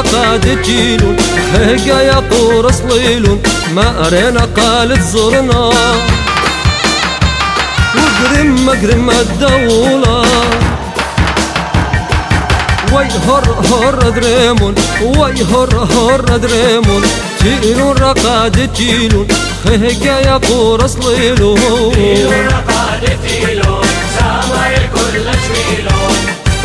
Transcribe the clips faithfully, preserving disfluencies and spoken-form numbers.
رقاد جيلون هيقا يا قور صليلون ما أرينا قالت زرنا وقرم مقرم الدولة وي هر هر دريمون وي هر هر دريمون جيلون رقاد جيلون هيقا يا قور صليلون جيلون رقاد جيلون سامع الكل جميلون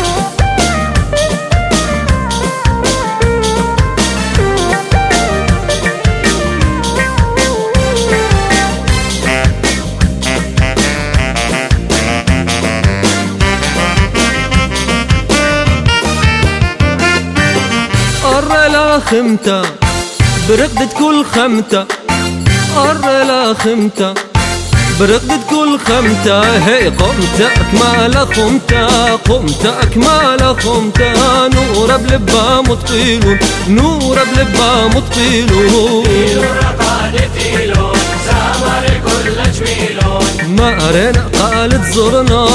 لا خمتة برقدة كل خمتة أر لا خمتة برقدة كل خمتة هي قمتة أكمال خمتة قمتة أكمال خمتة نور بلبا مطقيلون نور بلبا مطقيلون رقاد فيلون سامر كل جميلون ما أرينا قالت زرنا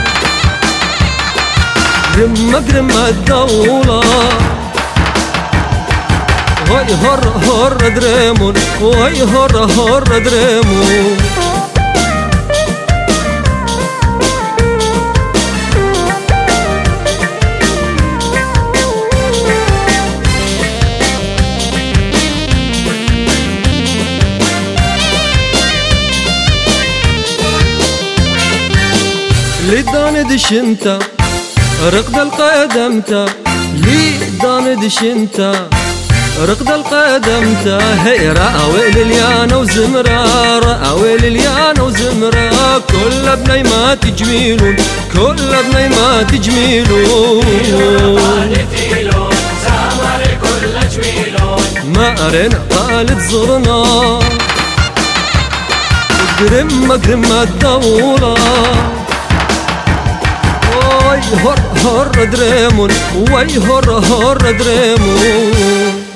قرم قرم الدولة وي هر هر دريمون وي هر هر دريمون لي دان دشنتا رقد القدمتا لي دان دشنتا رقد القدم تاهي راوي لليانا وزمرا راوي لليانا وزمرا كل ابني ما تجميلون كل ابني ما تجميلون ما أرينا قالت زرنا قرم قرم الدولة وي هر هر دريمون وي هر هر دريمون